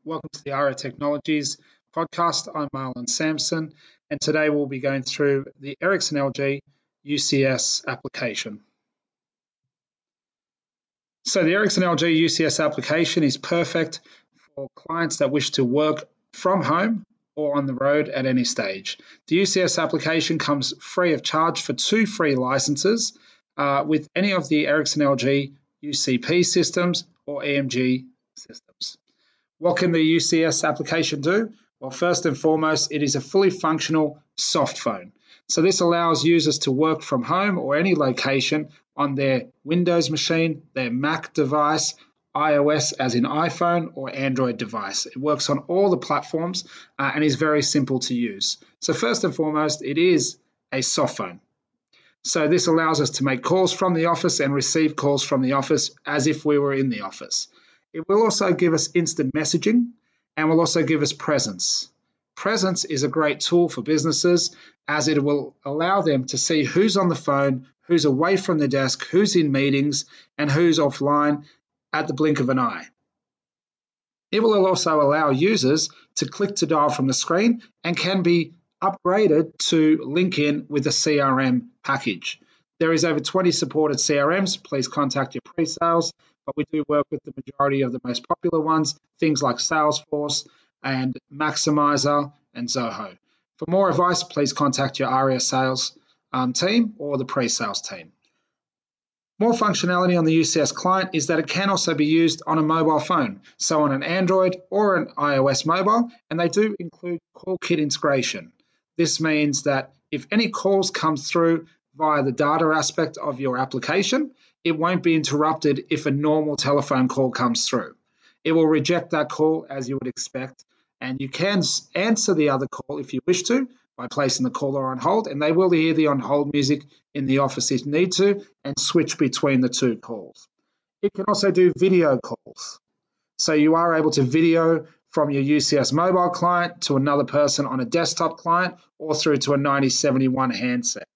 Welcome to the ARIA Technologies podcast. I'm Marlon Sampson, and today we'll be going through the Ericsson LG UCS application. So the Ericsson LG UCS application is perfect for clients that wish to work from home or on the road at any stage. The UCS application comes free of charge for 2 free licenses with any of the Ericsson LG UCP systems or EMG systems. What can the UCS application do? Well, first and foremost, it is a fully functional soft phone. So this allows users to work from home or any location on their Windows machine, their Mac device, iOS as in iPhone, or Android device. It works on all the platforms and is very simple to use. So first and foremost, it is a soft phone. So this allows us to make calls from the office and receive calls from the office as if we were in the office. It will also give us instant messaging and will also give us presence. Presence is a great tool for businesses as it will allow them to see who's on the phone, who's away from the desk, who's in meetings, and who's offline at the blink of an eye. It will also allow users to click to dial from the screen and can be upgraded to link in with a CRM package. There is over 20 supported CRMs. Please contact your pre-sales, but we do work with the majority of the most popular ones, things like Salesforce and Maximizer and Zoho. For more advice, please contact your ARIA sales team or the pre-sales team. More functionality on the UCS client is that it can also be used on a mobile phone, so on an Android or an iOS mobile, and they do include call kit integration. This means that if any calls come through via the data aspect of your application, it won't be interrupted if a normal telephone call comes through. It will reject that call as you would expect, and you can answer the other call if you wish to by placing the caller on hold, and they will hear the on hold music in the office if need to and switch between the 2 calls. It can also do video calls. So you are able to video from your UCS mobile client to another person on a desktop client or through to a 9071 handset.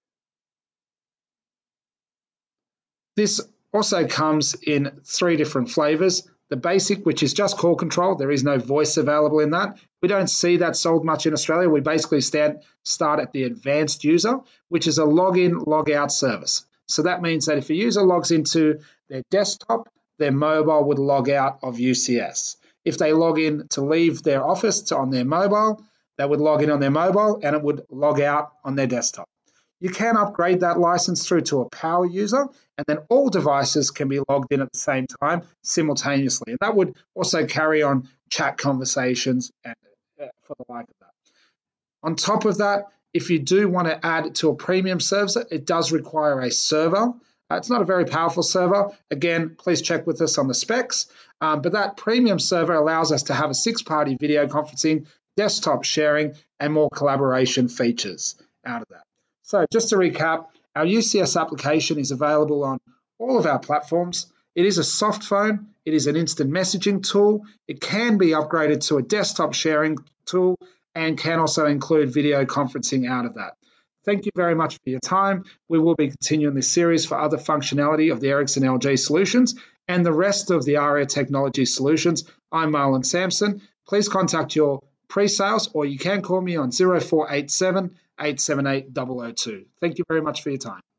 This also comes in 3 different flavors. The basic, which is just call control. There is no voice available in that. We don't see that sold much in Australia. We basically start at the advanced user, which is a login, logout service. So that means that if a user logs into their desktop, their mobile would log out of UCS. If they log in to leave their office on their mobile, they would log in on their mobile and it would log out on their desktop. You can upgrade that license through to a power user, and then all devices can be logged in at the same time simultaneously. And that would also carry on chat conversations and for the like of that. On top of that, if you do want to add to a premium service, it does require a server. It's not a very powerful server. Again, please check with us on the specs. But that premium server allows us to have a 6-party video conferencing, desktop sharing, and more collaboration features out of that. So just to recap, our UCS application is available on all of our platforms. It is a soft phone. It is an instant messaging tool. It can be upgraded to a desktop sharing tool and can also include video conferencing out of that. Thank you very much for your time. We will be continuing this series for other functionality of the Ericsson LG solutions and the rest of the ARIA Technology solutions. I'm Marlon Sampson. Please contact your pre-sales or you can call me on 0487 878 002. Thank you very much for your time.